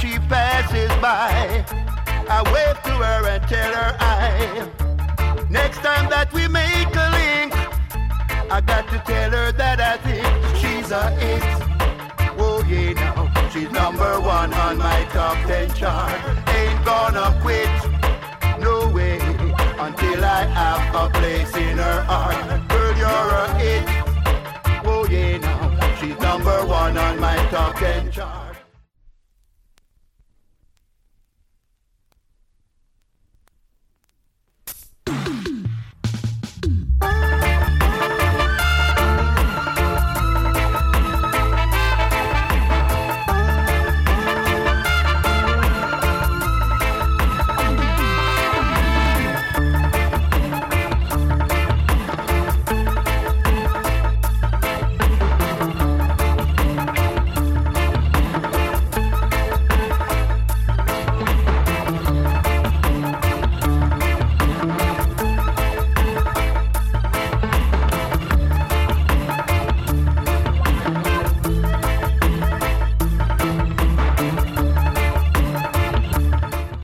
she passes by, I wave to her and tell her next time that we make a link, I got to tell her that I think she's a hit. Oh yeah, now she's number one on my top 10 chart. Ain't gonna quit, no way, until I have a place in her heart. Girl, you're a hit. Oh yeah, now she's number one on my top 10 chart.